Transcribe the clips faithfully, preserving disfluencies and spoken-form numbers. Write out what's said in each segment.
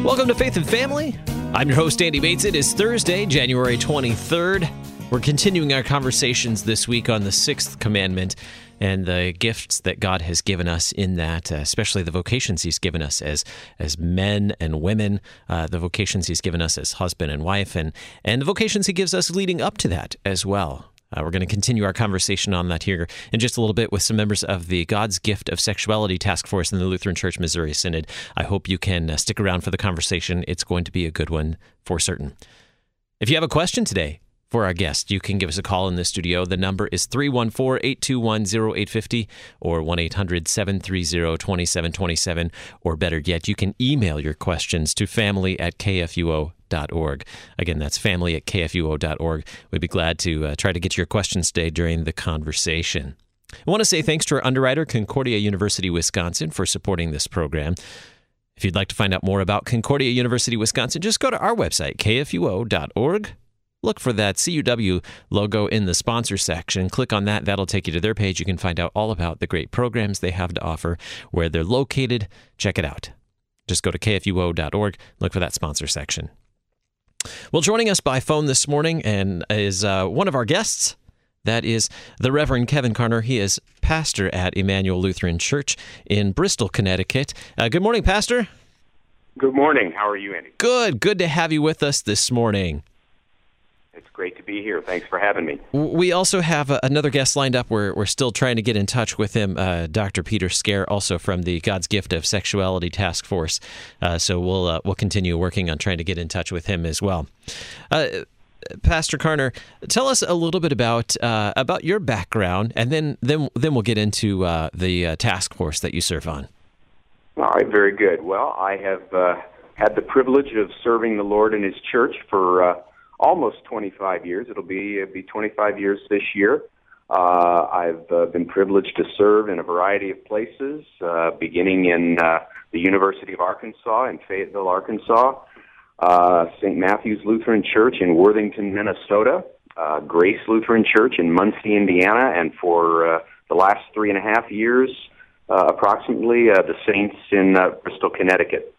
Welcome to Faith and Family. I'm your host, Andy Bates. It is Thursday, January twenty-third. We're continuing our conversations this week on the sixth commandment and the gifts that God has given us in that, uh, especially the vocations He's given us as as men and women, uh, the vocations He's given us as husband and wife, and, and the vocations He gives us leading up to that as well. Uh, we're going to continue our conversation on that here in just a little bit with some members of the God's Gift of Sexuality Task Force in the Lutheran Church Missouri Synod. I hope you can uh, stick around for the conversation. It's going to be a good one for certain. If you have a question today for our guest, you can give us a call in the studio. The number is three one four, eight two one, zero eight five zero or one eight hundred, seven three zero, two seven two seven, or better yet, you can email your questions to family at k f u o dot org. Again, that's family at k f u o dot org. We'd be glad to uh, try to get to your questions today during the conversation. I want to say thanks to our underwriter, Concordia University, Wisconsin, for supporting this program. If you'd like to find out more about Concordia University, Wisconsin, just go to our website, k f u o dot org. Look for that C U W logo in the sponsor section. Click on that. That'll take you to their page. You can find out all about the great programs they have to offer, where they're located. Check it out. Just go to k f u o dot org. Look for that sponsor section. Well, joining us by phone this morning and is uh, one of our guests. That is the Reverend Kevin Karner. He is pastor at Emmanuel Lutheran Church in Bristol, Connecticut. Uh, good morning, Pastor. Good morning. How are you, Andy? Good. Good to have you with us this morning. It's great to be here. Thanks for having me. We also have uh, another guest lined up. We're, we're still trying to get in touch with him, uh, Doctor Peter Scare, also from the God's Gift of Sexuality Task Force. Uh, so we'll uh, we'll continue working on trying to get in touch with him as well. Uh, Pastor Karner, tell us a little bit about uh, about your background, and then then then we'll get into uh, the uh, task force that you serve on. All right, very good. Well, I have uh, had the privilege of serving the Lord in His church for Uh, almost twenty-five years. It'll be it'll be twenty-five years this year. Uh, I've uh, been privileged to serve in a variety of places, uh, beginning in uh, the University of Arkansas in Fayetteville, Arkansas, uh, Saint Matthew's Lutheran Church in Worthington, Minnesota, uh, Grace Lutheran Church in Muncie, Indiana, and for uh, the last three and a half years, uh, approximately, uh, the Saints in uh, Bristol, Connecticut.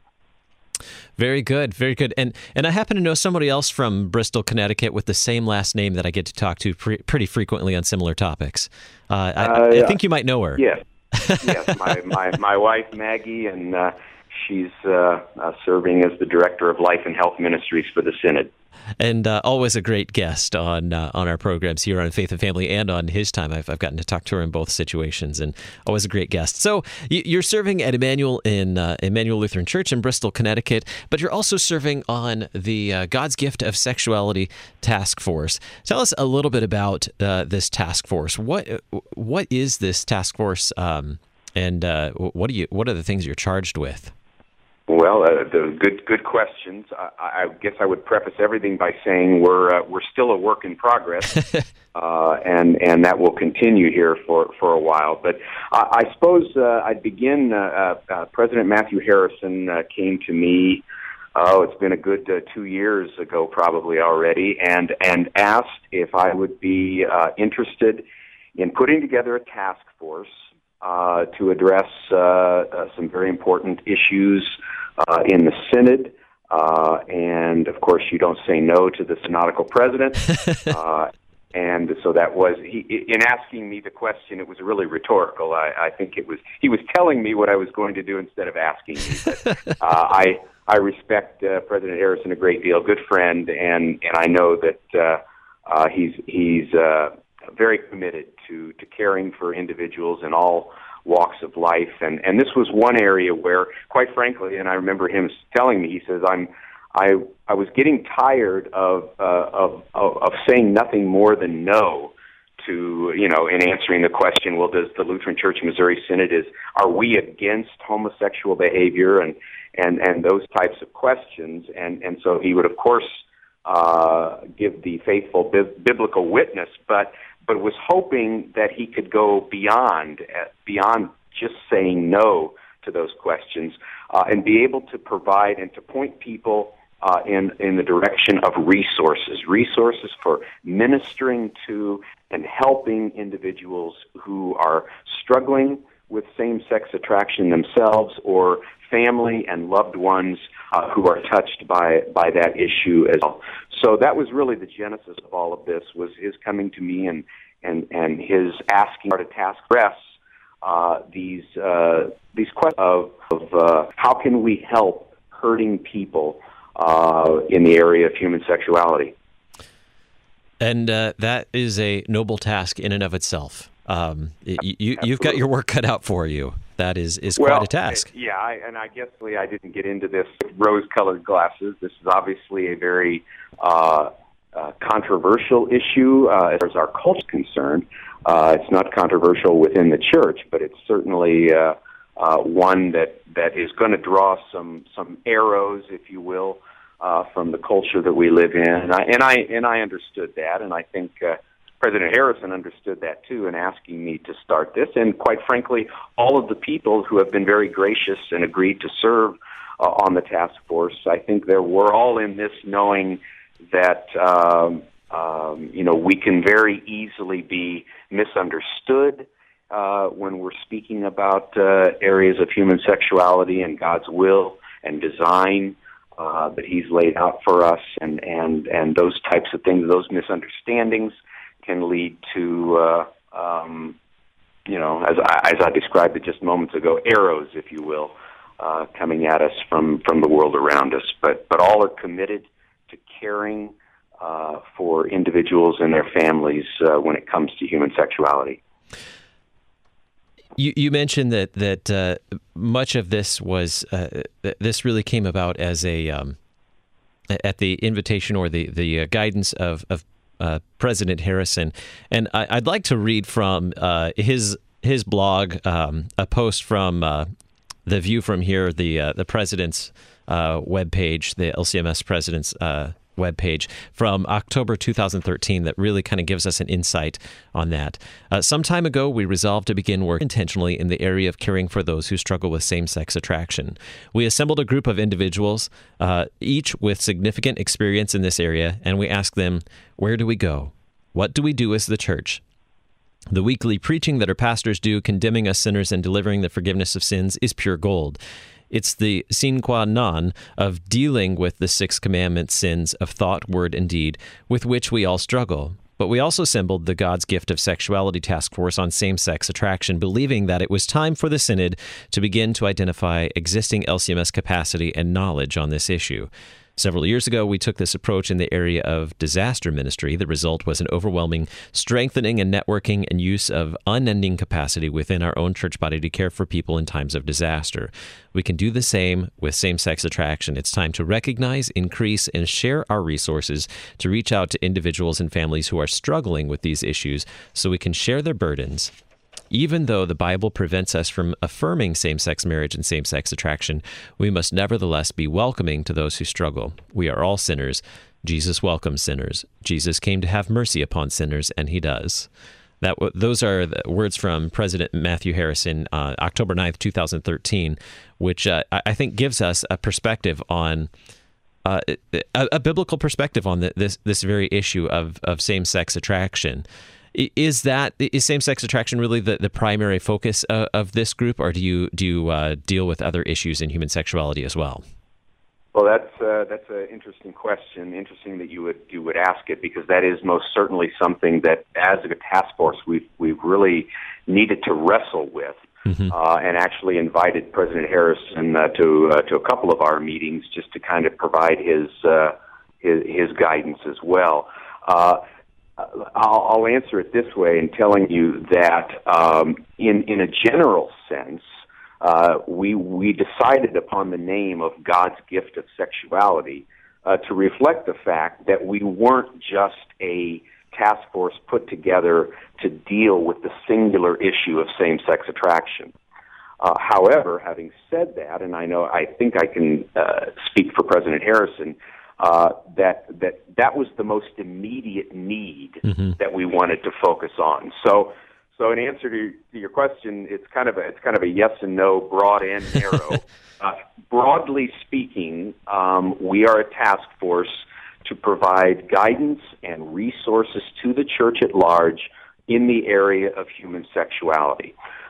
Very good, very good. And and I happen to know somebody else from Bristol, Connecticut with the same last name that I get to talk to pre- pretty frequently on similar topics. Uh, I, uh, yeah. I think you might know her. Yes, yes. My, my, my wife, Maggie, and uh, she's uh, uh, serving as the Director of Life and Health Ministries for the Synod. And uh, always a great guest on uh, on our programs here on Faith and Family and on his time. I've, I've gotten to talk to her in both situations, and always a great guest. So you're serving at Emmanuel in uh, Emmanuel Lutheran Church in Bristol, Connecticut, but you're also serving on the uh, God's Gift of Sexuality Task Force. Tell us a little bit about uh, this task force. What what is this task force, um, and uh, what do you what are the things you're charged with? Well, uh, the good good questions. I, I guess I would preface everything by saying we're uh, we're still a work in progress, uh, and and that will continue here for, for a while. But I, I suppose uh, I'd begin. Uh, uh, President Matthew Harrison uh, came to me. Oh, it's been a good uh, two years ago, probably already, and and asked if I would be uh, interested in putting together a task force uh, to address uh, uh, some very important issues Uh, in the Synod, uh, and of course you don't say no to the synodical president, uh, and so that was, he, in asking me the question, it was really rhetorical. I, I think it was, he was telling me what I was going to do instead of asking me. But, uh, I I respect uh, President Harrison a great deal, good friend, and, and I know that uh, uh, he's, he's uh, very committed to, to caring for individuals in all walks of life, and and this was one area where, quite frankly, and I remember him telling me, he says, I'm I I was getting tired of uh, of, of of saying nothing more than no to, you know, in answering the question, well, does the Lutheran Church Missouri Synod, is are we against homosexual behavior and and and those types of questions, and and so he would of course uh, give the faithful bi- biblical witness, but. but was hoping that he could go beyond beyond just saying no to those questions, uh, and be able to provide and to point people uh, in in the direction of resources, resources for ministering to and helping individuals who are struggling with same-sex attraction themselves or family and loved ones uh, who are touched by by that issue as well. So that was really the genesis of all of this, was his coming to me and and, and his asking to task press uh, these uh, these questions of, of uh, how can we help hurting people uh, in the area of human sexuality. And uh, that is a noble task in and of itself. Um, you, you've got your work cut out for you. That is, is quite well, a task. Yeah, I, and I guess I didn't get into this with rose-colored glasses. This is obviously a very uh, uh, controversial issue uh, as far as our culture is concerned. Uh, it's not controversial within the church, but it's certainly uh, uh, one that, that is going to draw some, some arrows, if you will, uh, from the culture that we live in. And I, and I, and I understood that, and I think uh, President Harrison understood that too in asking me to start this. And quite frankly, all of the people who have been very gracious and agreed to serve uh, on the task force, I think that we're all in this knowing that um, um, you know, we can very easily be misunderstood uh, when we're speaking about uh, areas of human sexuality and God's will and design uh, that He's laid out for us, and, and, and those types of things, those misunderstandings can lead to, uh, um, you know, as I, as I described it just moments ago, arrows, if you will, uh, coming at us from, from the world around us. But but all are committed to caring uh, for individuals and their families uh, when it comes to human sexuality. You, you mentioned that that uh, much of this was uh, this really came about as a um, at the invitation or the the uh, guidance of of Uh, President Harrison, and I, I'd like to read from uh, his his blog, um, a post from uh, the View from Here, the uh, the president's uh, webpage, the L C M S president's uh, webpage from October two thousand thirteen that really kind of gives us an insight on that. Uh, some time ago, we resolved to begin work intentionally in the area of caring for those who struggle with same-sex attraction. We assembled a group of individuals, uh, each with significant experience in this area, and we asked them, where do we go? What do we do as the church? The weekly preaching that our pastors do, condemning us sinners and delivering the forgiveness of sins, is pure gold. It's the sine qua non of dealing with the six commandment sins of thought, word, and deed with which we all struggle. But we also assembled the God's Gift of Sexuality Task Force on same-sex attraction, believing that it was time for the Synod to begin to identify existing L C M S capacity and knowledge on this issue. Several years ago, we took this approach in the area of disaster ministry. The result was an overwhelming strengthening and networking and use of unending capacity within our own church body to care for people in times of disaster. We can do the same with same-sex attraction. It's time to recognize, increase, and share our resources to reach out to individuals and families who are struggling with these issues so we can share their burdens. Even though the Bible prevents us from affirming same-sex marriage and same-sex attraction, we must nevertheless be welcoming to those who struggle. We are all sinners. Jesus welcomes sinners. Jesus came to have mercy upon sinners, and He does. That those are the words from President Matthew Harrison, uh, October ninth, two thousand thirteen, which uh, I think gives us a perspective on uh, a, a biblical perspective on the, this this very issue of of same-sex attraction. Is that is same-sex attraction really the, the primary focus of, of this group, or do you do you uh, deal with other issues in human sexuality as well? Well, that's uh, that's an interesting question. Interesting that you would you would ask it, because that is most certainly something that, as a task force, we've we've really needed to wrestle with, mm-hmm. uh, and actually invited President Harrison uh, to uh, to a couple of our meetings just to kind of provide his uh, his, his guidance as well. Uh, I'll, I'll answer it this way in telling you that um, in in a general sense, uh, we we decided upon the name of God's Gift of Sexuality uh, to reflect the fact that we weren't just a task force put together to deal with the singular issue of same-sex attraction. Uh, however, having said that, and I know I think I can uh, speak for President Harrison, Uh, that that that was the most immediate need mm-hmm. that we wanted to focus on. So, so in answer to, to your question, it's kind of a it's kind of a yes and no, broad and narrow. uh, broadly speaking, um, we are a task force to provide guidance and resources to the church at large in the area of human sexuality.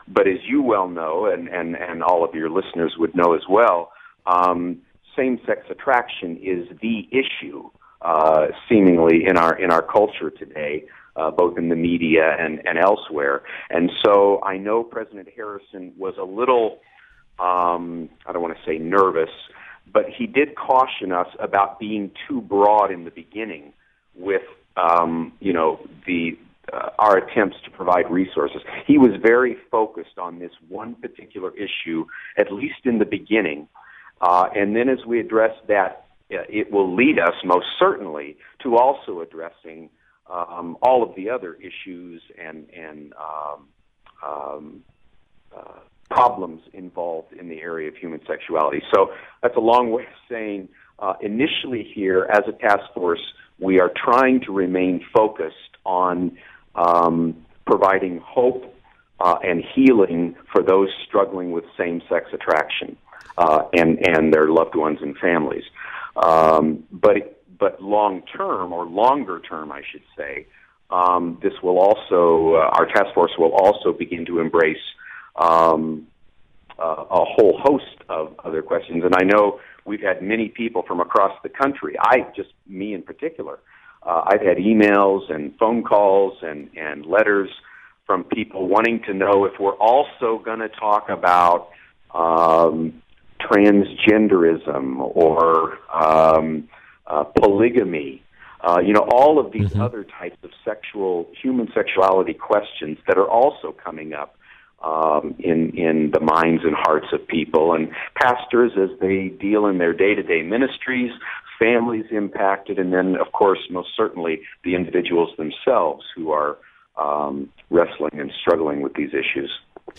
But as you well know, and, and, and all of your listeners would know as well, um, same-sex attraction is the issue, uh, seemingly in our in our culture today, uh, both in the media and, and elsewhere. And so I know President Harrison was a little, um, I don't want to say nervous, but he did caution us about being too broad in the beginning with, um, you know, the uh, our attempts to provide resources. He was very focused on this one particular issue, at least in the beginning. Uh, and then as we address that, uh, it will lead us most certainly to also addressing um, all of the other issues and, and um, um, uh, problems involved in the area of human sexuality. So that's a long way of saying uh, initially here as a task force, we are trying to remain focused on um, providing hope uh, and healing for those struggling with same-sex attraction uh, and, and their loved ones and families. Um, but but long-term, or longer-term, I should say, um, this will also, uh, our task force will also begin to embrace um, uh, a whole host of other questions. And I know we've had many people from across the country, I, just me in particular, uh, I've had emails and phone calls and, and letters from people wanting to know if we're also going to talk about um, transgenderism or um, uh, polygamy, uh, you know, all of these mm-hmm. other types of sexual, human sexuality questions that are also coming up um, in in the minds and hearts of people. And pastors, as they deal in their day-to-day ministries, families impacted, and then, of course, most certainly the individuals themselves who are um, wrestling and struggling with these issues.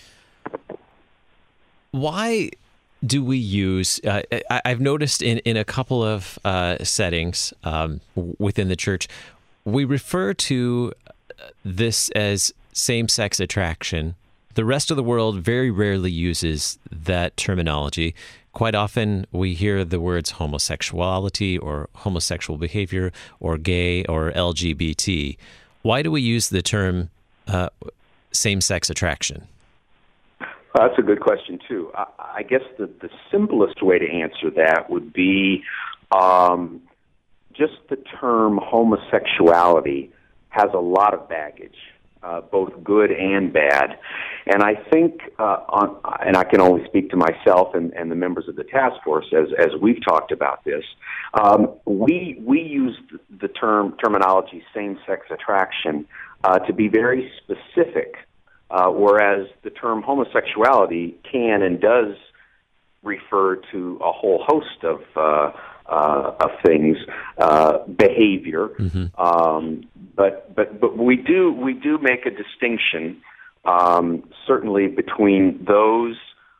Why do we use, uh, I, I've noticed in, in a couple of uh, settings um, within the church, we refer to this as same-sex attraction. The rest of the world very rarely uses that terminology. Quite often we hear the words homosexuality or homosexual behavior or gay or L G B T. Why do we use the term uh, same-sex attraction? Well, that's a good question, too. I, I guess the, the simplest way to answer that would be um, just the term homosexuality has a lot of baggage, uh, both good and bad. And I think, uh, on, and I can only speak to myself and, and the members of the task force as, as we've talked about this, um, we, we use the term terminology same-sex attraction uh, to be very specific. Uh, whereas the term homosexuality can and does refer to a whole host of uh, uh, of things, uh, behavior. Mm-hmm. Um, but but but we do we do make a distinction, um, certainly between those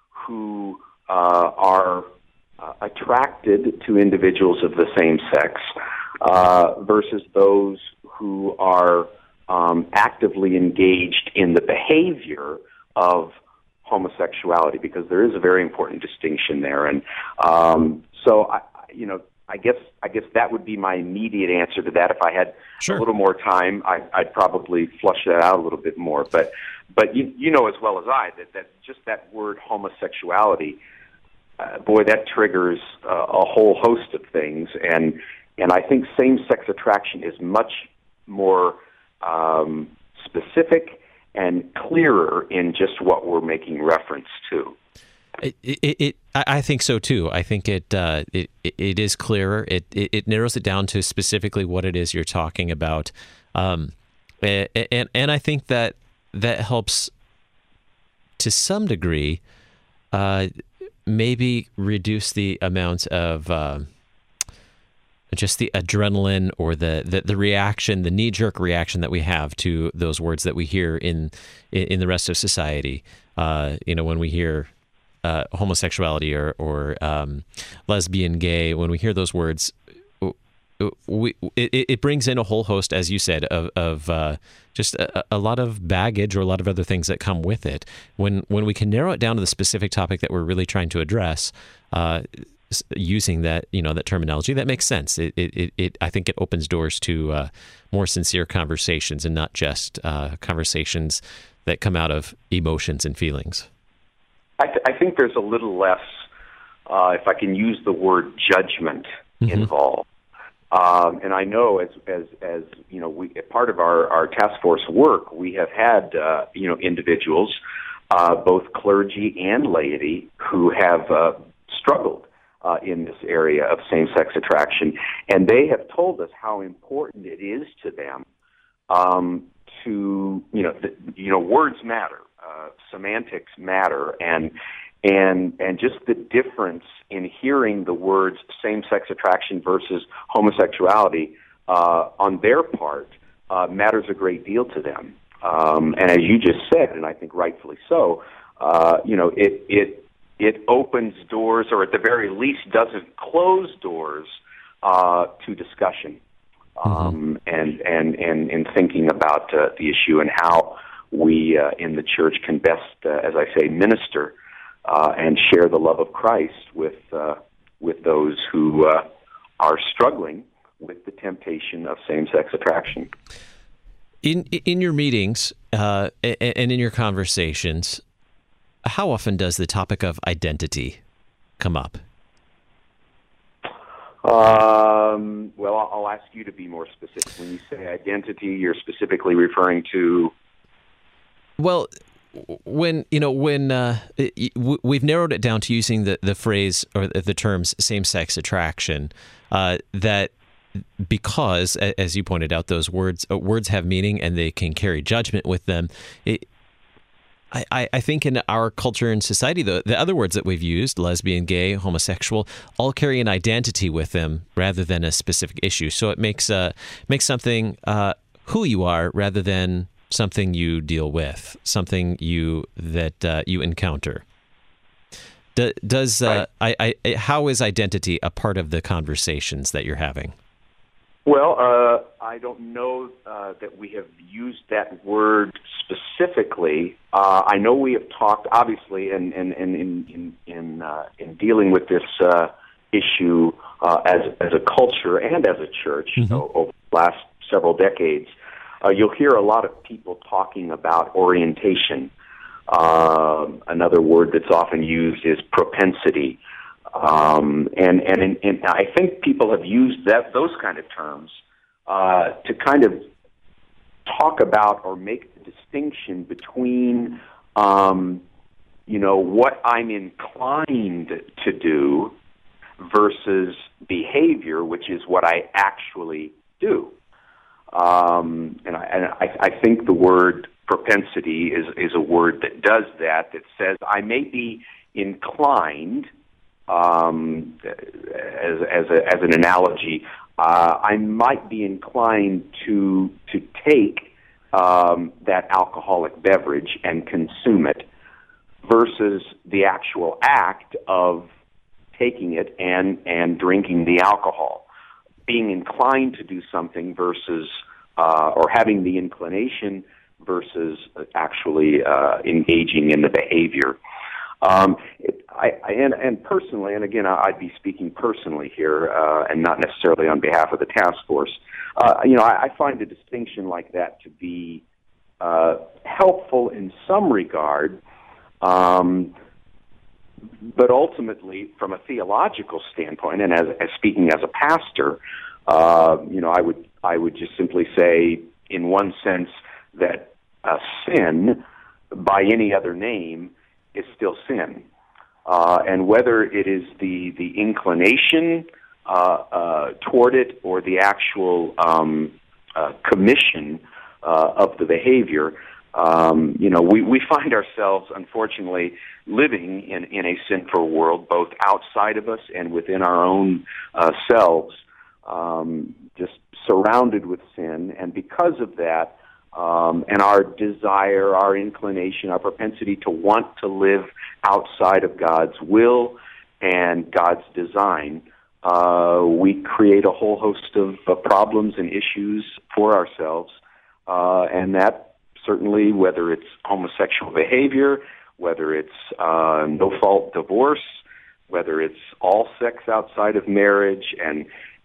who uh, are uh, attracted to individuals of the same sex uh, versus those who are Um, actively engaged in the behavior of homosexuality, because there is a very important distinction there. And um, so, I, you know, I guess I guess that would be my immediate answer to that. If I had sure. a little more time, I, I'd probably flush that out a little bit more. But but you, you know as well as I that, that just that word homosexuality, uh, boy, that triggers uh, a whole host of things. And and I think same-sex attraction is much more Um, specific and clearer in just what we're making reference to. It, it, it I think so too. I think it uh, it it is clearer. It, it it narrows it down to specifically what it is you're talking about, um, and and I think that that helps to some degree, uh, maybe reduce the amount of. Uh, just the adrenaline or the, the, the reaction, the knee-jerk reaction that we have to those words that we hear in in the rest of society. Uh, you know, when we hear uh, homosexuality or, or um, lesbian, gay, when we hear those words, we it, it brings in a whole host, as you said, of, of uh, just a, a lot of baggage or a lot of other things that come with it. When when we can narrow it down to the specific topic that we're really trying to address, uh, using that, you know, that terminology, that makes sense. It, it, it, I think it opens doors to uh, more sincere conversations and not just uh, conversations that come out of emotions and feelings? I, th- I think there's a little less, uh, if I can use the word, judgment mm-hmm. involved. Um, and I know as, as, as you know, we, part of our, our task force work, we have had, uh, you know, individuals, uh, both clergy and laity, who have uh, struggled uh, in this area of same-sex attraction. And they have told us how important it is to them um, to, you know, the, you know, words matter, uh, semantics matter, and And and just the difference in hearing the words same-sex attraction versus homosexuality uh, on their part uh, matters a great deal to them. Um, and as you just said, and I think rightfully so, uh, you know, it it it opens doors, or at the very least doesn't close doors uh, to discussion um, mm-hmm. and, and and and thinking about uh, the issue and how we uh, in the church can best, uh, as I say, minister Uh, and share the love of Christ with uh, with those who uh, are struggling with the temptation of same-sex attraction. In in your meetings uh, and in your conversations, how often does the topic of identity come up? Um, well, I'll, I'll ask you to be more specific. When you say identity, you're specifically referring to? Well, When you know when uh, we've narrowed it down to using the, the phrase or the terms same-sex attraction, uh, that because, as you pointed out, those words uh, words have meaning and they can carry judgment with them. It, I, I think in our culture and society, the, the other words that we've used, lesbian, gay, homosexual, all carry an identity with them rather than a specific issue. So it makes uh, makes something uh, who you are rather than something you deal with, something you that uh, you encounter. Do, does uh, I, I, how is identity a part of the conversations that you're having? Well, uh, I don't know uh, that we have used that word specifically. Uh, I know we have talked, obviously, and in in in in in, uh, in dealing with this uh, issue uh, as as a culture and as a church mm-hmm. uh, over the last several decades. Uh, you'll hear a lot of people talking about orientation. Uh, another word that's often used is propensity. Um, and, and, and I think people have used that those kind of terms uh, to kind of talk about or make the distinction between, um, you know, what I'm inclined to do versus behavior, which is what I actually do. Um, and I, and I, I think the word propensity is, is a word that does that, that says I may be inclined, um, as, as, a, as an analogy, uh, I might be inclined to to take um, that alcoholic beverage and consume it versus the actual act of taking it and, and drinking the alcohol. Being inclined to do something versus, uh, or having the inclination versus actually uh, engaging in the behavior. Um, it, I, I, and, and personally, and again, I'd be speaking personally here, uh, and not necessarily on behalf of the task force. Uh, you know, I, I find a distinction like that to be uh, helpful in some regard. Um, But ultimately, from a theological standpoint, and as, as speaking as a pastor, uh, you know, I would I would just simply say, in one sense, that uh, sin, by any other name, is still sin, uh, and whether it is the the inclination uh, uh, toward it or the actual um, uh, commission uh, of the behavior. Um, you know, we, we find ourselves, unfortunately, living in, in a sinful world, both outside of us and within our own uh, selves, um, just surrounded with sin. And because of that, um, and our desire, our inclination, our propensity to want to live outside of God's will and God's design, uh, we create a whole host of uh, problems and issues for ourselves, uh, and that certainly, whether it's homosexual behavior, whether it's uh, no-fault divorce, whether it's all sex outside of marriage, and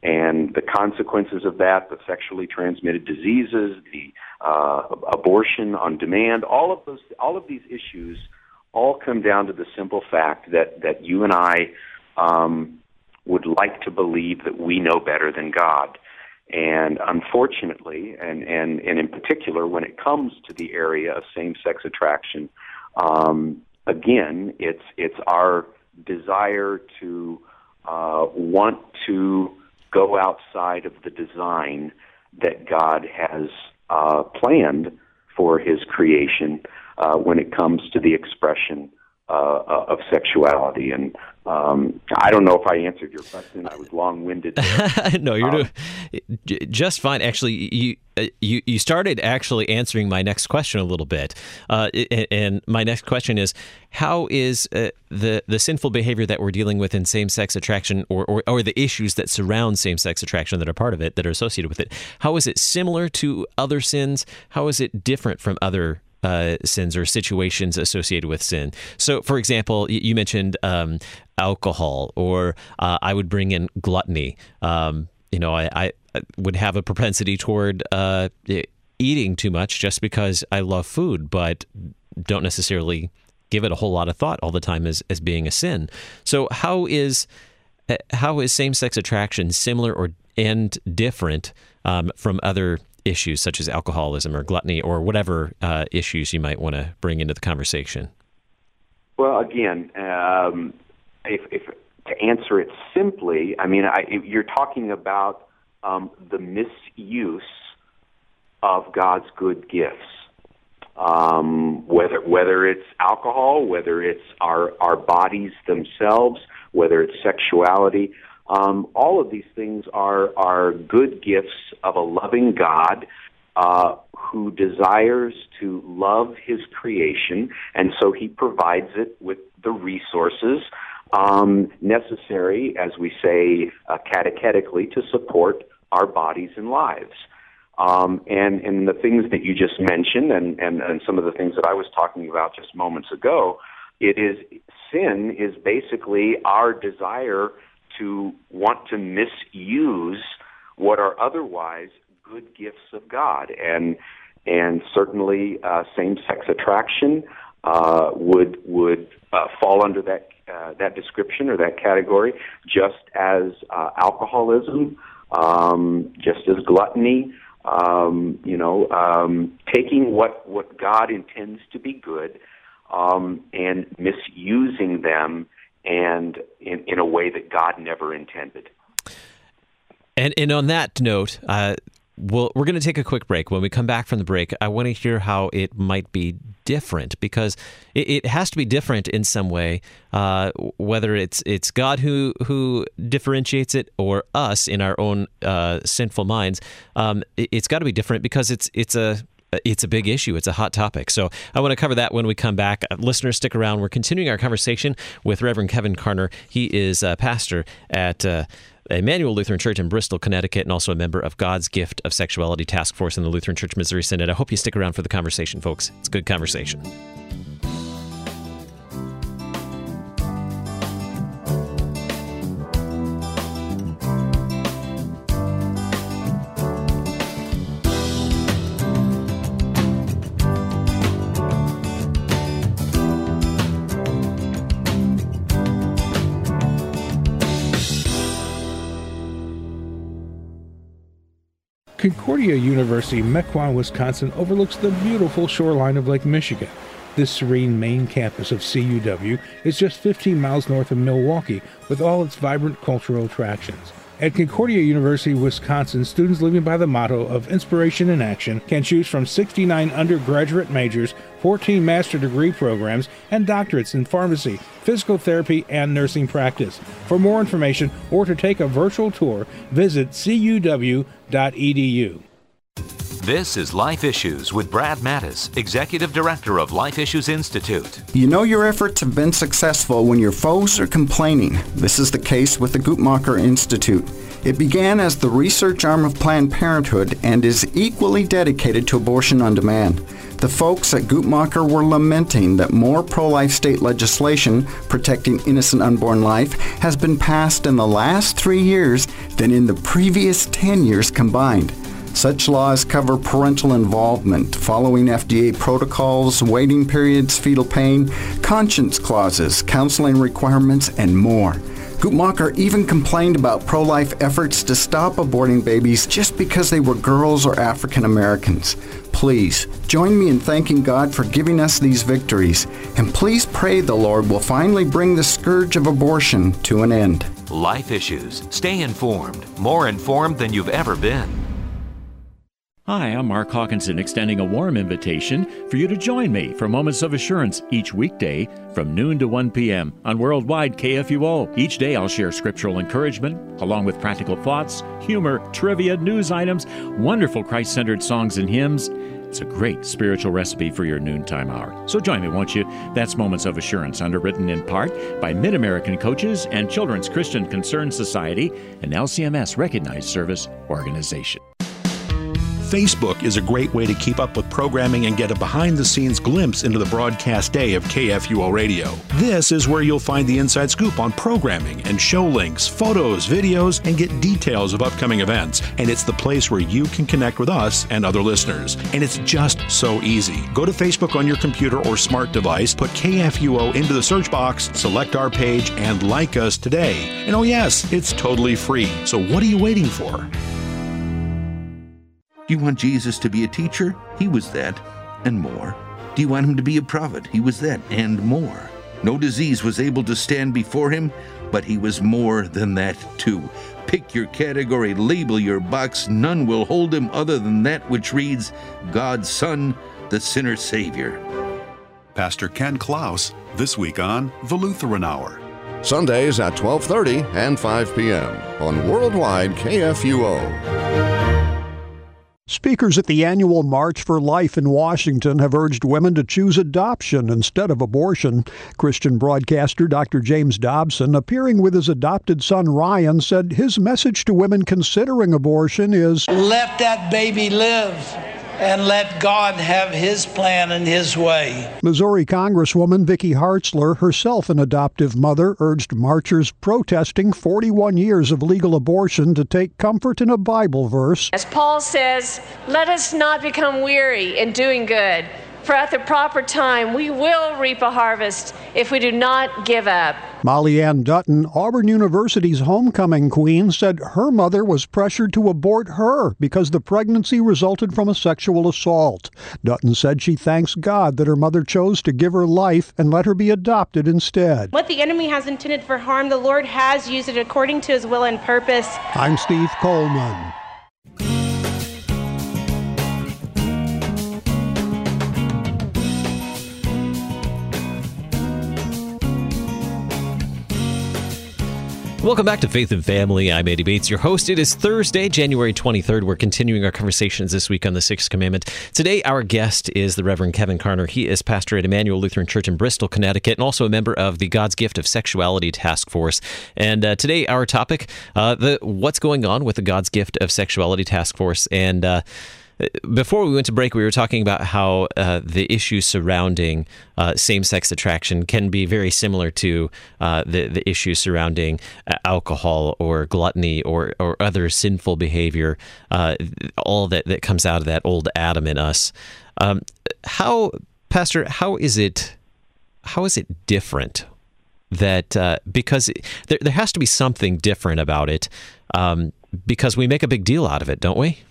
and the consequences of that, the sexually transmitted diseases, the uh, abortion on demand, all of those, all of these issues all come down to the simple fact that, that you and I um, would like to believe that we know better than God. And unfortunately, and, and, and in particular, when it comes to the area of same-sex attraction, um, again, it's it's our desire to uh, want to go outside of the design that God has uh, planned for His creation uh, when it comes to the expression uh, of sexuality. And um, I don't know if I answered your question. I was long-winded there. No, you're um, doing just fine. Actually, you you you started actually answering my next question a little bit. Uh, and my next question is, how is uh, the the sinful behavior that we're dealing with in same-sex attraction, or, or or the issues that surround same-sex attraction that are part of it, that are associated with it, how is it similar to other sins? How is it different from other Uh, sins or situations associated with sin? So, for example, you mentioned um, alcohol, or uh, I would bring in gluttony. Um, you know, I, I would have a propensity toward uh, eating too much just because I love food, but don't necessarily give it a whole lot of thought all the time as, as being a sin. So, how is how is same-sex attraction similar or and different um, from other issues such as alcoholism or gluttony or whatever uh, issues you might want to bring into the conversation? Well, again, um, if, if to answer it simply, I mean, I, you're talking about um, the misuse of God's good gifts, um, whether whether it's alcohol, whether it's our our bodies themselves, whether it's sexuality. Um, all of these things are are good gifts of a loving God uh, who desires to love His creation, and so He provides it with the resources um, necessary, as we say uh, catechetically, to support our bodies and lives. Um, and, and the things that you just mentioned, and, and, and some of the things that I was talking about just moments ago, it is sin is basically our desire to want to misuse what are otherwise good gifts of God, and and certainly uh, same-sex attraction uh, would would uh, fall under that uh, that description or that category, just as uh, alcoholism, um, just as gluttony. Um, you know, um, taking what what God intends to be good um, and misusing them, and in, in a way that God never intended. And and on that note, uh, we'll, we're going to take a quick break. When we come back from the break, I want to hear how it might be different, because it, it has to be different in some way, uh, whether it's it's God who who differentiates it or us in our own uh, sinful minds. Um, it, it's got to be different because it's it's a It's a big issue. It's a hot topic. So I want to cover that when we come back. Uh, listeners, stick around. We're continuing our conversation with Reverend Kevin Karner. He is a pastor at uh, Emmanuel Lutheran Church in Bristol, Connecticut, and also a member of God's Gift of Sexuality Task Force in the Lutheran Church Missouri Synod. I hope you stick around for the conversation, folks. It's a good conversation. Concordia University, Mequon, Wisconsin overlooks the beautiful shoreline of Lake Michigan. This serene main campus of C U W is just fifteen miles north of Milwaukee, with all its vibrant cultural attractions. At Concordia University, Wisconsin, students living by the motto of inspiration in action can choose from sixty-nine undergraduate majors, fourteen master degree programs, and doctorates in pharmacy, physical therapy, and nursing practice. For more information or to take a virtual tour, visit c u w dot e d u. This is Life Issues with Brad Mattis, Executive Director of Life Issues Institute. You know your efforts have been successful when your foes are complaining. This is the case with the Guttmacher Institute. It began as the research arm of Planned Parenthood and is equally dedicated to abortion on demand. The folks at Guttmacher were lamenting that more pro-life state legislation protecting innocent unborn life has been passed in the last three years than in the previous ten years combined. Such laws cover parental involvement, following F D A protocols, waiting periods, fetal pain, conscience clauses, counseling requirements, and more. Guttmacher even complained about pro-life efforts to stop aborting babies just because they were girls or African Americans. Please, join me in thanking God for giving us these victories, and please pray the Lord will finally bring the scourge of abortion to an end. Life Issues. Stay informed, more informed than you've ever been. Hi, I'm Mark Hawkinson, extending a warm invitation for you to join me for Moments of Assurance each weekday from noon to one p.m. on Worldwide K F U O. Each day I'll share scriptural encouragement, along with practical thoughts, humor, trivia, news items, wonderful Christ-centered songs and hymns. It's a great spiritual recipe for your noontime hour. So join me, won't you? That's Moments of Assurance, underwritten in part by Mid-American Coaches and Children's Christian Concern Society, an L C M S-recognized service organization. Facebook is a great way to keep up with programming and get a behind-the-scenes glimpse into the broadcast day of K F U O Radio. This is where you'll find the inside scoop on programming and show links, photos, videos, and get details of upcoming events. And it's the place where you can connect with us and other listeners. And it's just so easy. Go to Facebook on your computer or smart device, put K F U O into the search box, select our page, and like us today. And oh yes, it's totally free. So what are you waiting for? Do you want Jesus to be a teacher? He was that, and more. Do you want him to be a prophet? He was that, and more. No disease was able to stand before him, but he was more than that, too. Pick your category, label your box. None will hold him other than that which reads, God's Son, the sinner's Savior. Pastor Ken Klaus, this week on The Lutheran Hour. Sundays at twelve thirty and five p.m. on Worldwide K F U O. Speakers at the annual March for Life in Washington have urged women to choose adoption instead of abortion. Christian broadcaster Doctor James Dobson, appearing with his adopted son Ryan, said his message to women considering abortion is, let that baby live and let God have his plan and his way. Missouri Congresswoman Vicky Hartzler, herself an adoptive mother, urged marchers protesting forty-one years of legal abortion to take comfort in a Bible verse. As Paul says, let us not become weary in doing good, for at the proper time we will reap a harvest if we do not give up. Molly Ann Dutton, Auburn University's homecoming queen, said her mother was pressured to abort her because the pregnancy resulted from a sexual assault. Dutton said she thanks God that her mother chose to give her life and let her be adopted instead. What the enemy has intended for harm, the Lord has used it according to his will and purpose. I'm Steve Coleman. Welcome back to Faith and Family. I'm Andy Bates, your host. It is Thursday, January twenty-third. We're continuing our conversations this week on the Sixth Commandment. Today, our guest is the Reverend Kevin Karner. He is pastor at Emmanuel Lutheran Church in Bristol, Connecticut, and also a member of the God's Gift of Sexuality Task Force. And uh, today, our topic, uh, the what's going on with the God's Gift of Sexuality Task Force. And uh, before we went to break, we were talking about how uh, the issues surrounding uh, same-sex attraction can be very similar to uh, the, the issues surrounding uh, alcohol or gluttony or, or other sinful behavior, uh, all that, that comes out of that old Adam in us. Um, how, Pastor, how is it, how is it different? That uh, because there, there has to be something different about it, um, because we make a big deal out of it, don't we?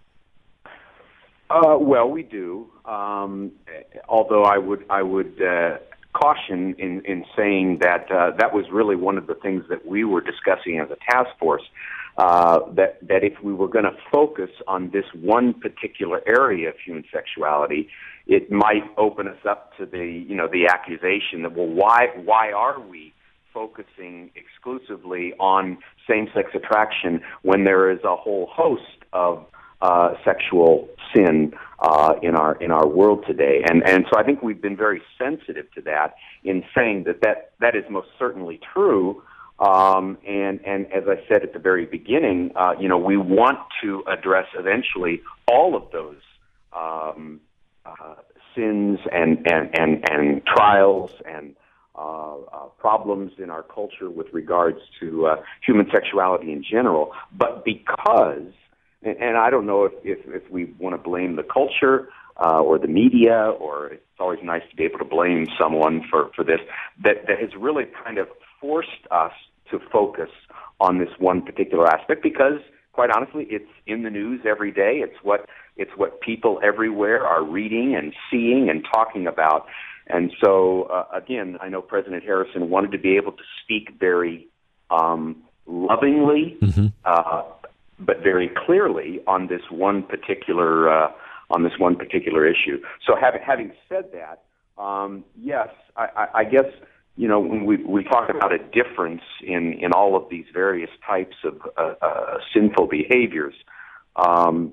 Uh, well, we do. Um, although I would I would uh, caution in, in saying that uh, that was really one of the things that we were discussing as a task force. Uh, that that if we were going to focus on this one particular area of human sexuality, it might open us up to the you know the accusation that well why why are we focusing exclusively on same-sex attraction when there is a whole host of Uh, sexual sin uh, in our in our world today, and and so I think we've been very sensitive to that in saying that that, that is most certainly true. Um, and and as I said at the very beginning, uh, you know, we want to address eventually all of those um, uh, sins and and and and trials and uh, uh, problems in our culture with regards to uh, human sexuality in general, but because, and, and I don't know if, if, if we want to blame the culture uh, or the media, or it's always nice to be able to blame someone for, for this, that, that has really kind of forced us to focus on this one particular aspect because, quite honestly, it's in the news every day. It's what it's what people everywhere are reading and seeing and talking about. And so, uh, again, I know President Harrison wanted to be able to speak very um, lovingly, mm-hmm. uh, but very clearly on this one particular uh, on this one particular issue. So, having having said that, um, yes, I, I, I guess. You know, when we, we talk about a difference in, in all of these various types of uh, uh, sinful behaviors, um,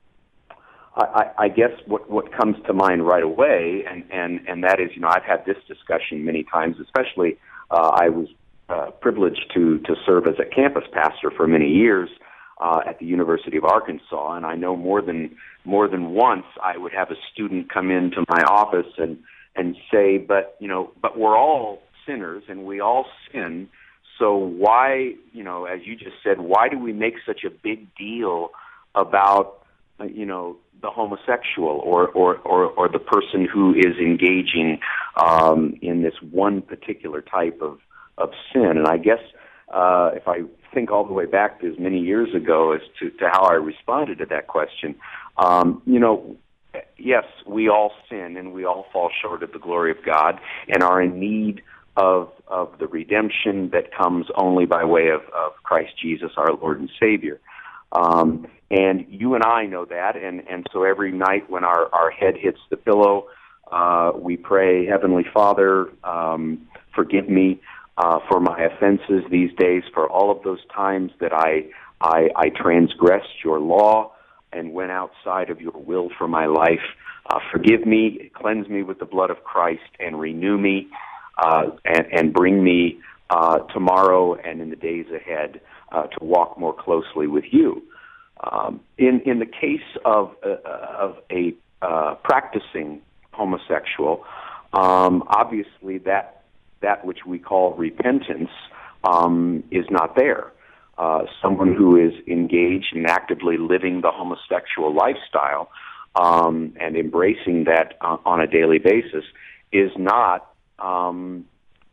I, I guess what, what comes to mind right away, and, and, and that is, you know, I've had this discussion many times, especially uh, I was uh, privileged to, to serve as a campus pastor for many years uh, at the University of Arkansas, and I know more than more than once I would have a student come into my office and, and say, but, you know, but we're all sinners and we all sin, so why, you know, as you just said, why do we make such a big deal about, uh, you know, the homosexual or, or, or, or the person who is engaging um, in this one particular type of, of sin? And I guess uh, if I think all the way back to as many years ago as to, to how I responded to that question, um, you know, yes, we all sin and we all fall short of the glory of God and are in need of of the redemption that comes only by way of, of Christ Jesus, our Lord and Savior. Um, and you and I know that, and, and so every night when our, our head hits the pillow, uh, we pray, Heavenly Father, um, forgive me uh, for my offenses these days, for all of those times that I, I, I transgressed your law and went outside of your will for my life. Uh, forgive me, cleanse me with the blood of Christ, and renew me, uh, and, and bring me uh, tomorrow and in the days ahead uh, to walk more closely with you. Um, in in the case of uh, of a uh, practicing homosexual, um, obviously that that which we call repentance um, is not there. Uh, someone who is engaged in actively living the homosexual lifestyle um, and embracing that uh, on a daily basis is not um,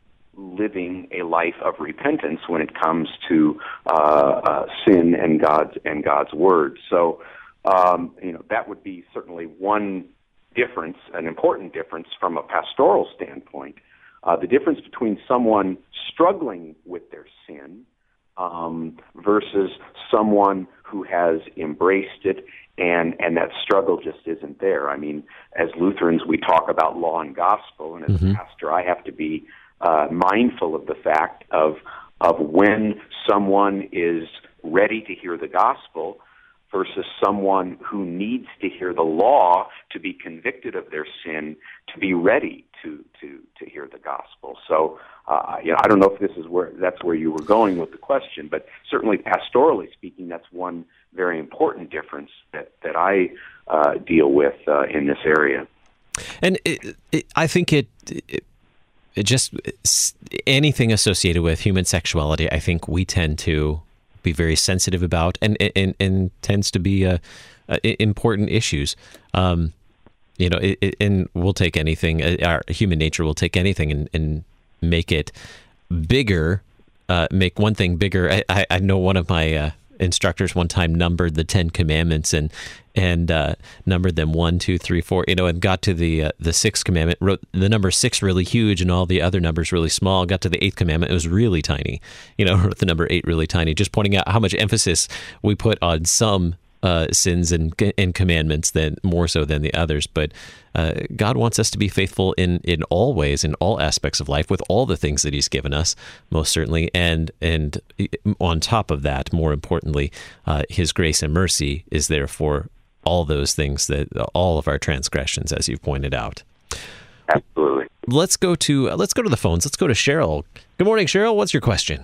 living a life of repentance when it comes to uh, uh, sin and God's and God's word. So, um, you know, that would be certainly one difference, an important difference from a pastoral standpoint. Uh, the difference between someone struggling with their sin Um, versus someone who has embraced it and, and that struggle just isn't there. I mean, as Lutherans, we talk about law and gospel, and as mm-hmm. a pastor, I have to be uh, mindful of the fact of of when someone is ready to hear the gospel versus someone who needs to hear the law to be convicted of their sin, to be ready to to, to hear the gospel. So, uh, you know, I don't know if this is where that's where you were going with the question, but certainly pastorally speaking, that's one very important difference that that I uh, deal with uh, in this area. And it, it, I think it, it it just anything associated with human sexuality, I think we tend to be very sensitive about, and and, and tends to be uh, uh, important issues. Um, you know, it, it, and we'll take anything. Our human nature will take anything and, and make it bigger. Uh, make one thing bigger. I, I, I know one of my uh, instructors one time numbered the Ten Commandments and and uh, numbered them one, two, three, four. You know, and got to the uh, the sixth commandment. Wrote the number six really huge and all the other numbers really small. Got to the eighth commandment, it was really tiny. You know, wrote the number eight really tiny. Just pointing out how much emphasis we put on some uh, sins and and commandments than more so than the others. But uh, God wants us to be faithful in in all ways, in all aspects of life, with all the things that He's given us, most certainly. And and on top of that, more importantly, uh, His grace and mercy is there for all those things, that all of our transgressions, as you've pointed out. Absolutely. Let's go to uh, let's go to the phones. Let's go to Cheryl. Good morning, Cheryl. What's your question?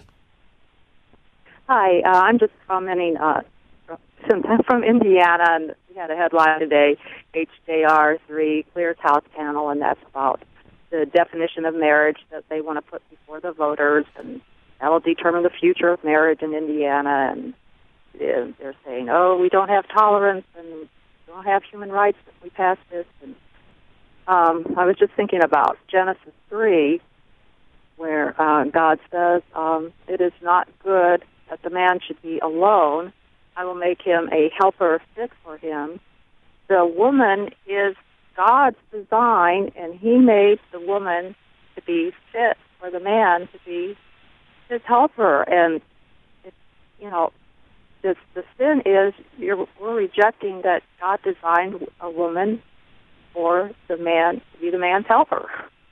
Hi, uh, I'm just commenting. Uh, I'm from Indiana, and we had a headline today: H J R three clears house panel, and that's about the definition of marriage that they want to put before the voters, and that'll determine the future of marriage in Indiana. And they're saying, oh, we don't have tolerance and we don't have human rights if we pass this. And um, I was just thinking about Genesis three, where uh, God says, um, it is not good that the man should be alone. I will make him a helper fit for him. The woman is God's design, and he made the woman to be fit for the man to be his helper. And, it's, you know, this, the sin is you're, we're rejecting that God designed a woman for the man to be the man's helper.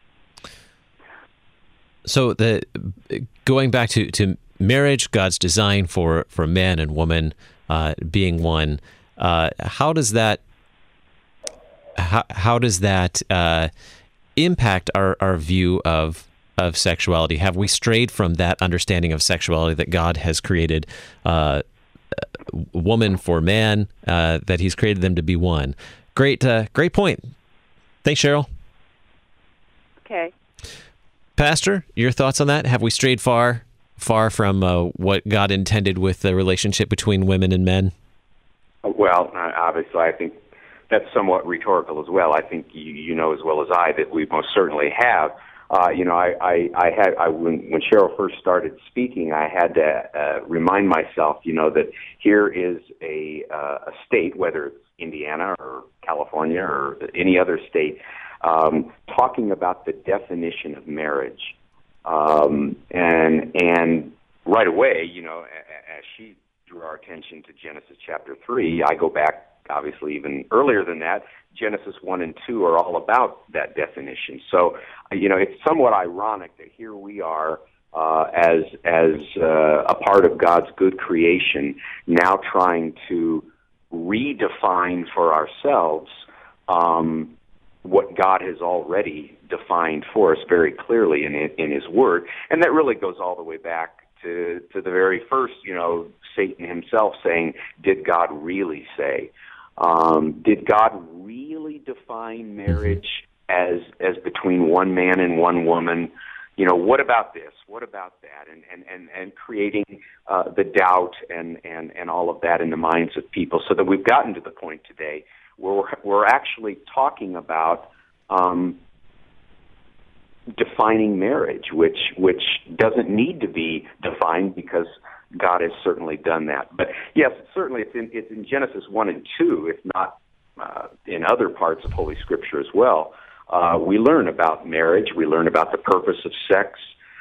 So the going back to, to marriage, God's design for, for man and woman uh, being one, uh, how does that how, how does that uh, impact our, our view of of sexuality? Have we strayed from that understanding of sexuality that God has created uh, woman for man, uh, that He's created them to be one? Great, uh, great point. Thanks, Cheryl. Okay. Pastor, your thoughts on that? Have we strayed far, far from uh, what God intended with the relationship between women and men? Well, obviously, I think that's somewhat rhetorical as well. I think you, you know as well as I that we most certainly have. Uh, you know, I, I, I had I, when, when Cheryl first started speaking, I had to uh, remind myself, you know, that here is a uh, a state, whether it's Indiana or California or any other state, Um, talking about the definition of marriage, um, and and right away, you know, as she drew our attention to Genesis chapter three, I go back obviously even earlier than that. Genesis one and two are all about that definition. So, you know, it's somewhat ironic that here we are uh, as as uh, a part of God's good creation, now trying to redefine for ourselves Um, what God has already defined for us very clearly in in His Word, and that really goes all the way back to to the very first, you know, Satan himself saying, "Did God really say? Um, did God really define marriage as as between one man and one woman? You know, what about this? What about that?" And and and and creating uh, the doubt and and and all of that in the minds of people, so that we've gotten to the point today where we're, we're actually talking about um, defining marriage, which which doesn't need to be defined because God has certainly done that. But yes, certainly it's in, it's in Genesis one and two, if not uh, in other parts of Holy Scripture as well. Uh, we learn about marriage. We learn about the purpose of sex.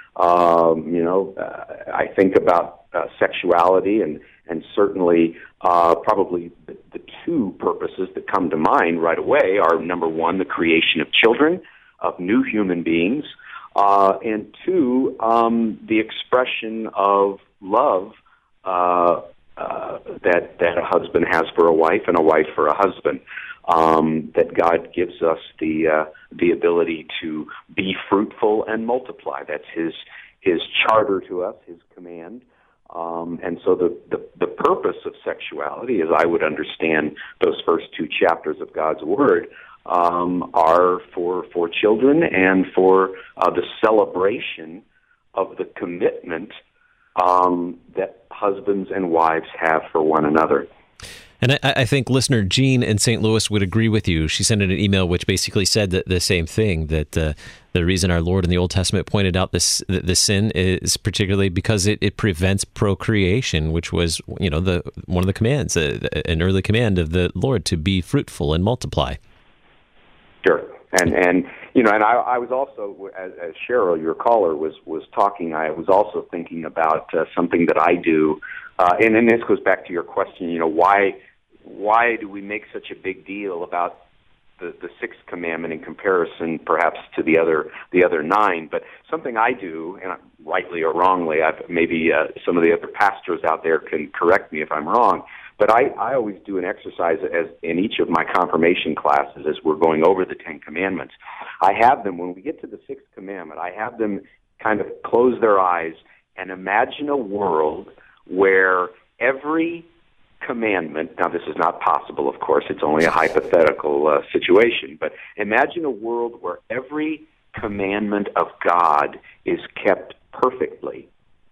Um, you know, uh, I think about uh, sexuality, and and certainly uh, probably the, the two purposes that come to mind right away are, number one, the creation of children, of new human beings, uh, and two, um, the expression of love uh, uh, that that a husband has for a wife and a wife for a husband. Um, that God gives us the uh, the ability to be fruitful and multiply. That's His His charter to us, His command. Um, and so the, the the purpose of sexuality, as I would understand those first two chapters of God's Word, um, are for for children and for uh, the celebration of the commitment um, that husbands and wives have for one another. And I, I think listener Jean in Saint Louis would agree with you. She sent in an email which basically said that the same thing, that uh, the reason our Lord in the Old Testament pointed out this the sin is particularly because it, it prevents procreation, which was, you know, the one of the commands, uh, an early command of the Lord to be fruitful and multiply. Sure. And, and you know, and I, I was also, as, as Cheryl, your caller, was, was talking, I was also thinking about uh, something that I do, uh, and, and this goes back to your question, you know, why... Why do we make such a big deal about the, the sixth commandment in comparison, perhaps, to the other the other nine? But something I do, and rightly or wrongly, I've, maybe uh, some of the other pastors out there can correct me if I'm wrong, but I, I always do an exercise as in each of my confirmation classes as we're going over the Ten Commandments. I have them, when we get to the sixth commandment, I have them kind of close their eyes and imagine a world where every commandment, now this is not possible, of course, it's only a hypothetical uh, situation, but imagine a world where every commandment of God is kept perfectly.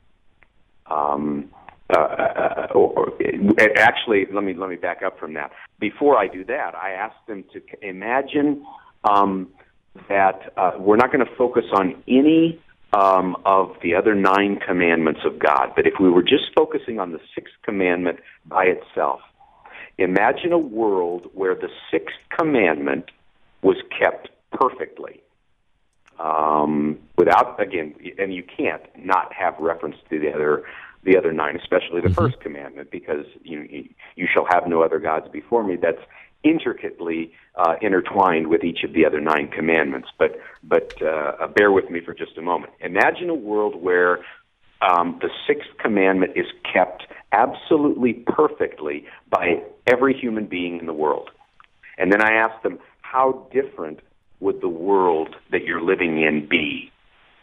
Um, uh, uh, or, or, actually, let me let me back up from that. Before I do that, I asked them to imagine um, that uh, we're not going to focus on any um, of the other nine commandments of God, but if we were just focusing on the sixth commandment by itself, imagine a world where the sixth commandment was kept perfectly. Um, without, again, and you can't not have reference to the other the other nine, especially the mm-hmm. first commandment, because you you shall have no other gods before me. That's intricately uh, intertwined with each of the other nine commandments. But but uh, bear with me for just a moment. Imagine a world where um, the sixth commandment is kept absolutely perfectly by every human being in the world. And then I asked them, how different would the world that you're living in be?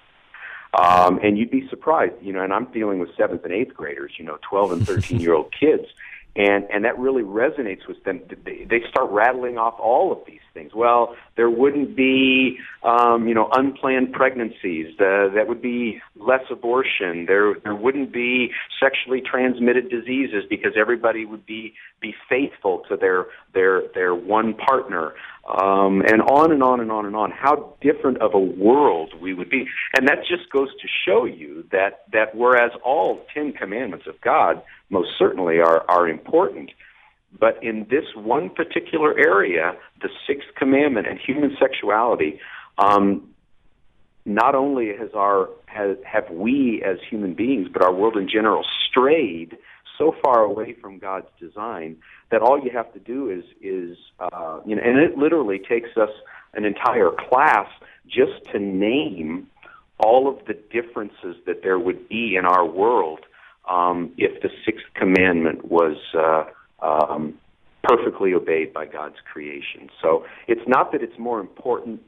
Um, and you'd be surprised, you know, and I'm dealing with seventh and eighth graders, you know, twelve and thirteen-year-old kids, and, and that really resonates with them. They, they start rattling off all of these things. Well, there wouldn't be, um, you know, unplanned pregnancies. Uh, that would be less abortion. There there wouldn't be sexually transmitted diseases because everybody would be, be faithful to their, their, their one partner. Um, and on and on and on and on, how different of a world we would be. And that just goes to show you that, that whereas all Ten Commandments of God most certainly are, are important, but in this one particular area, the Sixth Commandment and human sexuality, um, not only has our has, have we as human beings, but our world in general strayed so far away from God's design that all you have to do is, is uh, you know, and it literally takes us an entire class just to name all of the differences that there would be in our world um, if the Sixth Commandment was uh, um, perfectly obeyed by God's creation. So it's not that it's more important.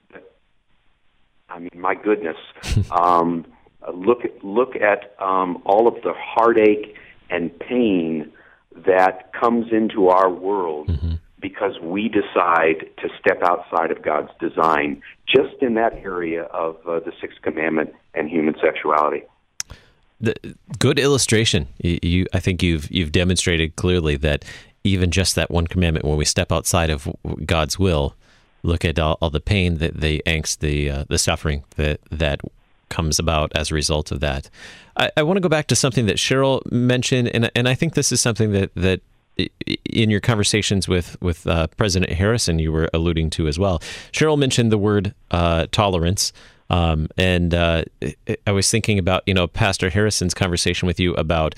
I mean, my goodness, um, look at, look at um, all of the heartache and pain that comes into our world mm-hmm. because we decide to step outside of God's design just in that area of uh, the Sixth Commandment and human sexuality. The good illustration. You, you, I think you've you've demonstrated clearly that even just that one commandment, when we step outside of God's will, look at all, all the pain, the, the angst, the uh, the suffering that that comes about as a result of that. I, I want to go back to something that Cheryl mentioned, and and I think this is something that, that in your conversations with, with uh, President Harrison you were alluding to as well. Cheryl mentioned the word uh, tolerance, um, and uh, I was thinking about, you know, Pastor Harrison's conversation with you about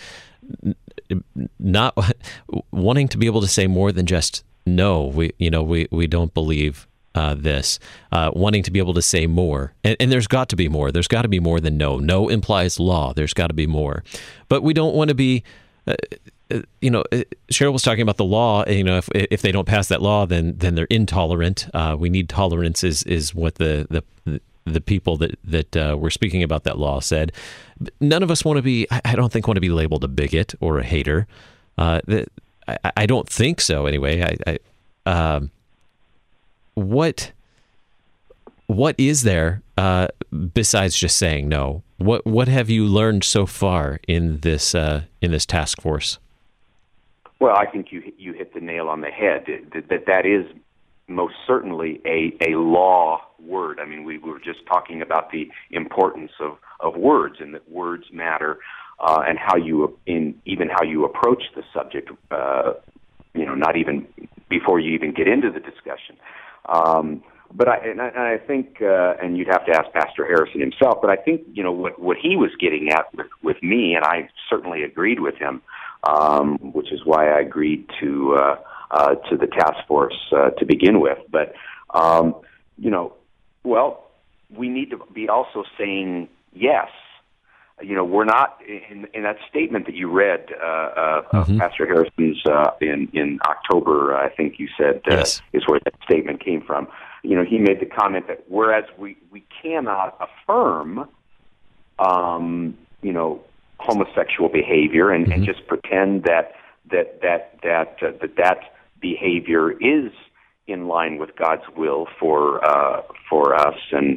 not wanting to be able to say more than just no, we, you know, we, we don't believe Uh, this, uh, wanting to be able to say more. And, and there's got to be more. There's got to be more than no. No implies law. There's got to be more. But we don't want to be, uh, uh, you know, uh, Cheryl was talking about the law. You know, if if they don't pass that law, then then they're intolerant. Uh, we need tolerance is, is what the, the, the people that, that uh, were speaking about that law said. But none of us want to be, I don't think, want to be labeled a bigot or a hater. Uh, the, I, I don't think so anyway. I, I um, What what is there uh, besides just saying no? What what have you learned so far in this uh, in this task force? Well, I think you you hit the nail on the head. That that, that is most certainly a, a law word. I mean, we were just talking about the importance of, of words, and that words matter, uh, and how you in even how you approach the subject. Uh, you know, not even before you even get into the discussion. Um, but I, and I, and I think, uh, and you'd have to ask Pastor Harrison himself, but I think, you know, what, what he was getting at with, with me, and I certainly agreed with him, um, which is why I agreed to, uh, uh, to the task force, uh, to begin with. But, um, you know, well, we need to be also saying yes. You know, we're not in, in that statement that you read, uh, uh, mm-hmm. Pastor Harrison's uh, in in October. I think you said uh, yes. is where that statement came from. You know, he made the comment that whereas we we cannot affirm, um, you know, homosexual behavior and, mm-hmm. and just pretend that that that that uh, that that behavior is in line with God's will for uh, for us and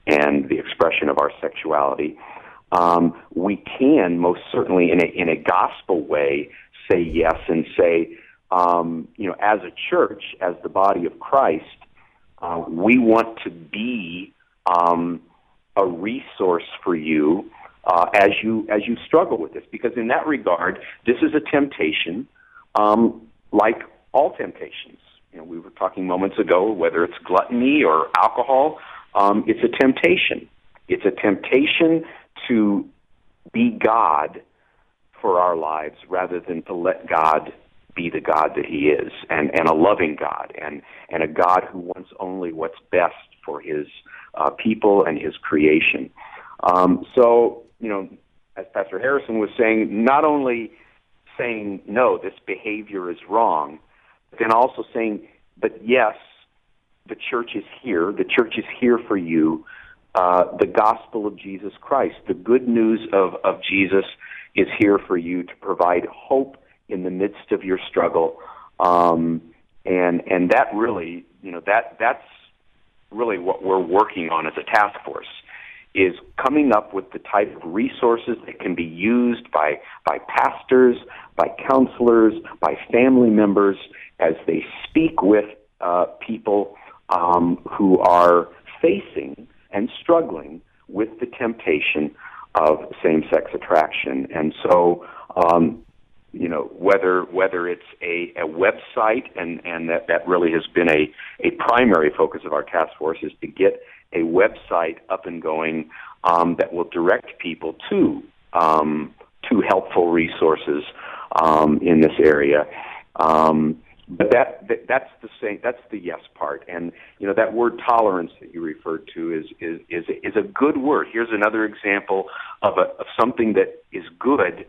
and the expression of our sexuality. Um, we can most certainly, in a in a gospel way, say yes and say, um, you know, as a church, as the body of Christ, uh, we want to be um, a resource for you uh, as you as you struggle with this, because in that regard, this is a temptation, um, like all temptations. You know, we were talking moments ago, whether it's gluttony or alcohol, um, it's a temptation. It's a temptation to be God for our lives rather than to let God be the God that he is, and, and a loving God, and, and a God who wants only what's best for his uh, people and his creation. Um, so, you know, as Pastor Harrison was saying, not only saying, no, this behavior is wrong, but then also saying, but yes, the church is here. The church is here for you. Uh, the gospel of Jesus Christ, the good news of, of Jesus is here for you to provide hope in the midst of your struggle. Um, and and that really, you know, that that's really what we're working on as a task force, is coming up with the type of resources that can be used by, by pastors, by counselors, by family members as they speak with uh, people um, who are facing and struggling with the temptation of same-sex attraction. And so, um, you know, whether whether it's a, a website, and, and that, that really has been a, a primary focus of our task force, is to get a website up and going um, that will direct people to um, to helpful resources um, in this area. Um, But that, that that's the same. That's the yes part, and you know that word tolerance that you referred to is is is, is a good word. Here's another example of a of something that is good,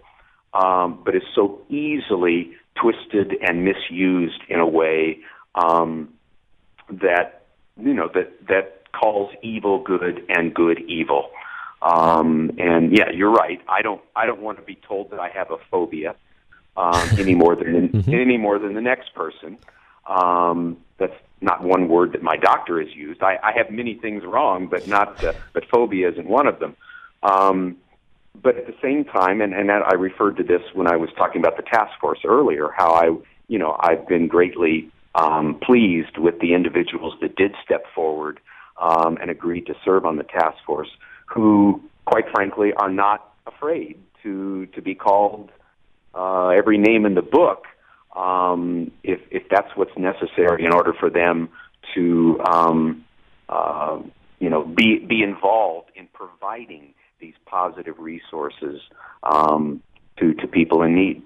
um, but is so easily twisted and misused in a way um, that you know that that calls evil good and good evil. Um, and yeah, you're right. I don't I don't want to be told that I have a phobia. Um, any more than mm-hmm. any more than the next person. Um, that's not one word that my doctor has used. I, I have many things wrong, but not uh, but phobia isn't one of them. Um, but at the same time, and, and I referred to this when I was talking about the task force earlier, how I you know I've been greatly um, pleased with the individuals that did step forward um, and agreed to serve on the task force, who, quite frankly, are not afraid to to be called Uh, every name in the book, um, if if that's what's necessary in order for them to, um, uh, you know, be be involved in providing these positive resources um, to to people in need.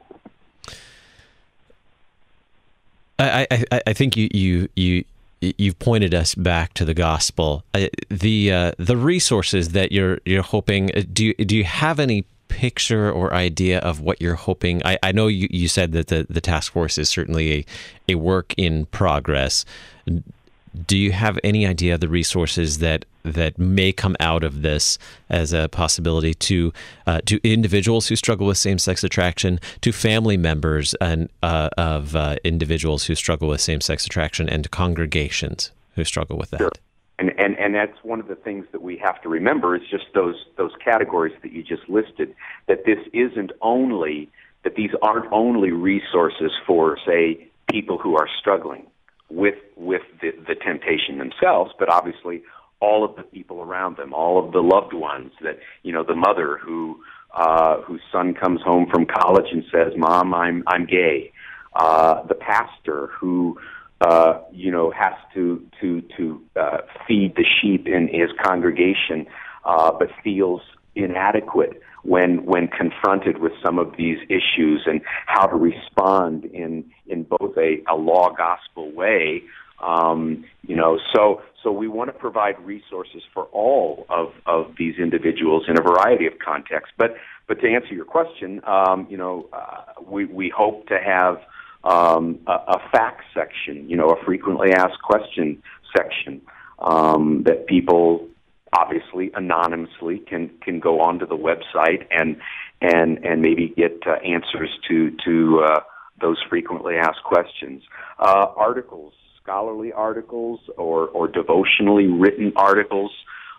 I I, I think you you you. You've pointed us back to the gospel. Uh, the uh, the resources that you're you're hoping. Do you, do you have any picture or idea of what you're hoping? I, I know you, you said that the, the task force is certainly a, a work in progress. Do you have any idea of the resources that that may come out of this as a possibility to uh, to individuals who struggle with same-sex attraction, to family members and uh, of uh, individuals who struggle with same-sex attraction, and to congregations who struggle with that? Sure. And, and and that's one of the things that we have to remember, is just those those categories that you just listed, that this isn't only, that these aren't only resources for, say, people who are struggling with with the, the temptation themselves, but obviously all of the people around them, all of the loved ones, that, you know, the mother who uh, whose son comes home from college and says, "Mom, I'm I'm gay," uh, the pastor who Uh, you know, has to to to uh, feed the sheep in his congregation, uh, but feels inadequate when when confronted with some of these issues, and how to respond in in both a, a law gospel way. Um, you know, so so we want to provide resources for all of, of these individuals in a variety of contexts. But but to answer your question, um, you know, uh, we we hope to have Um, a, a facts section, you know, a frequently asked question section um, that people, obviously anonymously, can can go onto the website and and and maybe get uh, answers to to uh, those frequently asked questions. Uh, articles, scholarly articles, or or devotionally written articles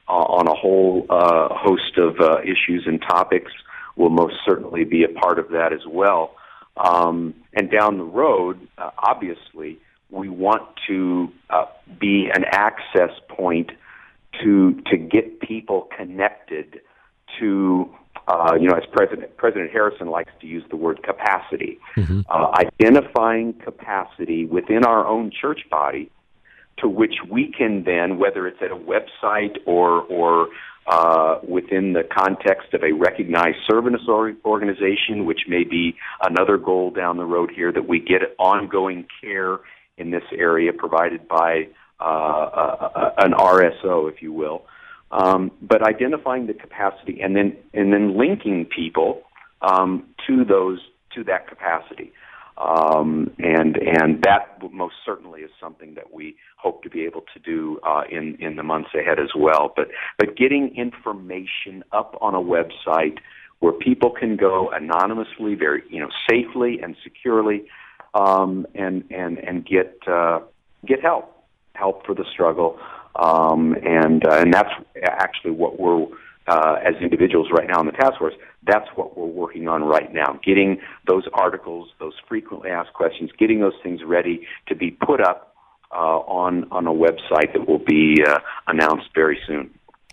on a whole uh, host of uh, issues and topics will most certainly be a part of that as well. Um, and down the road, uh, obviously, we want to uh, be an access point to to get people connected to, uh, you know, as President President Harrison likes to use the word capacity, mm-hmm. uh, identifying capacity within our own church body, to which we can then, whether it's at a website or or uh, within the context of a recognized service organization, which may be another goal down the road here, that we get ongoing care in this area provided by uh, a, a, an R S O, if you will. Um, but identifying the capacity and then and then linking people um, to those to that capacity. Um, and and that most certainly is something that we hope to be able to do uh, in in the months ahead as well. But but getting information up on a website where people can go anonymously, very you know safely and securely, um, and and and get uh, get help help for the struggle, um, and uh, and that's actually what we're. Uh, as individuals right now in the task force, that's what we're working on right now, getting those articles, those frequently asked questions, getting those things ready to be put up uh, on, on a website that will be uh, announced very soon.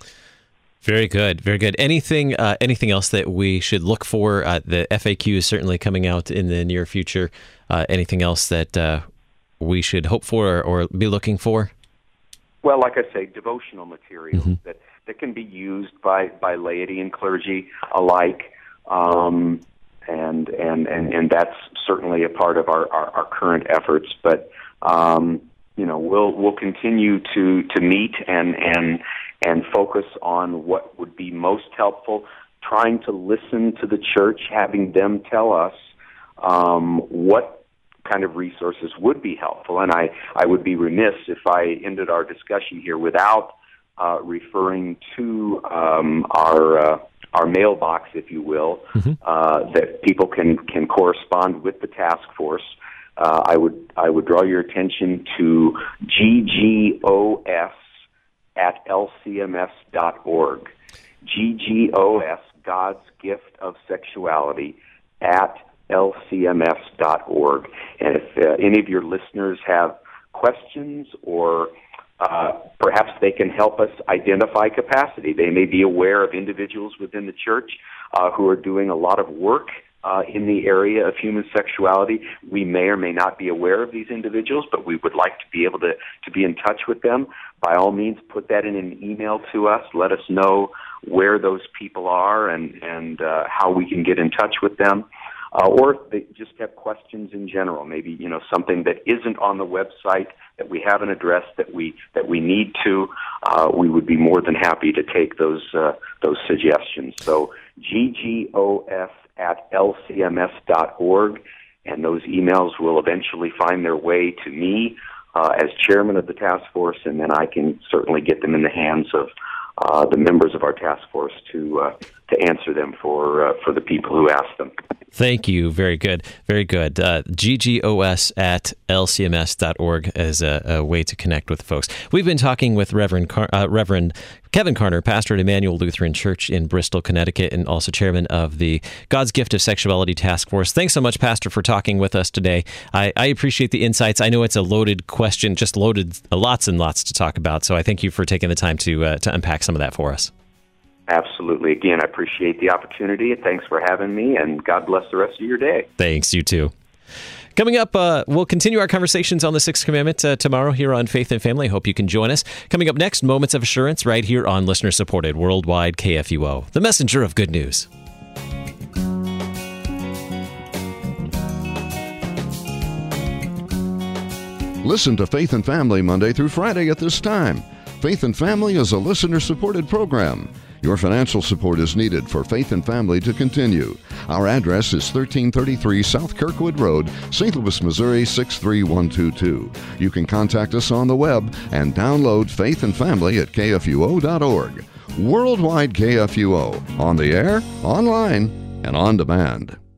Very good, very good. Anything uh, anything else that we should look for? Uh, the F A Q is certainly coming out in the near future. Uh, anything else that uh, we should hope for or, or be looking for? Well, like I say, devotional materials mm-hmm. that that can be used by, by laity and clergy alike, um, and, and and and that's certainly a part of our, our, our current efforts. But um, you know, we'll we'll continue to, to meet and and and focus on what would be most helpful. Trying to listen to the church, having them tell us um, what kind of resources would be helpful. And I, I would be remiss if I ended our discussion here without Uh, referring to um, our uh, our mailbox, if you will, mm-hmm. uh, that people can, can correspond with the task force. Uh, I would I would draw your attention to G G O S at L C M S dot org. G G O S, God's Gift of Sexuality, at L C M S dot org. And if uh, any of your listeners have questions or Uh, perhaps they can help us identify capacity. They may be aware of individuals within the church uh, who are doing a lot of work uh, in the area of human sexuality. We may or may not be aware of these individuals, but we would like to be able to, to be in touch with them. By all means, put that in an email to us. Let us know where those people are and, and uh, how we can get in touch with them. Uh, or if they just have questions in general, maybe you know something that isn't on the website that we haven't addressed that we that we need to, uh, we would be more than happy to take those uh, those suggestions. So G G O S at L C M S dot org, and those emails will eventually find their way to me uh, as chairman of the task force, and then I can certainly get them in the hands of uh, the members of our task force to uh, to answer them for uh, for the people who ask them. Thank you. Very good. Very good. Uh, G G O S at L C M S dot org as a, a way to connect with folks. We've been talking with Reverend Car- uh, Reverend Kevin Karner, pastor at Emmanuel Lutheran Church in Bristol, Connecticut, and also chairman of the God's Gift of Sexuality Task Force. Thanks so much, Pastor, for talking with us today. I, I appreciate the insights. I know it's a loaded question, just loaded lots and lots to talk about. So I thank you for taking the time to uh, to unpack some of that for us. Absolutely. Again, I appreciate the opportunity. Thanks for having me, and God bless the rest of your day. Thanks. You too. Coming up, uh, we'll continue our conversations on the Sixth Commandment uh, tomorrow here on Faith and Family. I hope you can join us. Coming up next, Moments of Assurance right here on listener-supported Worldwide K F U O, the messenger of good news. Listen to Faith and Family Monday through Friday at this time. Faith and Family is a listener-supported program. Your financial support is needed for Faith and Family to continue. Our address is thirteen thirty-three South Kirkwood Road, Saint Louis, Missouri six three one two two. You can contact us on the web and download Faith and Family at K F U O dot org. Worldwide K F U O, on the air, online, and on demand.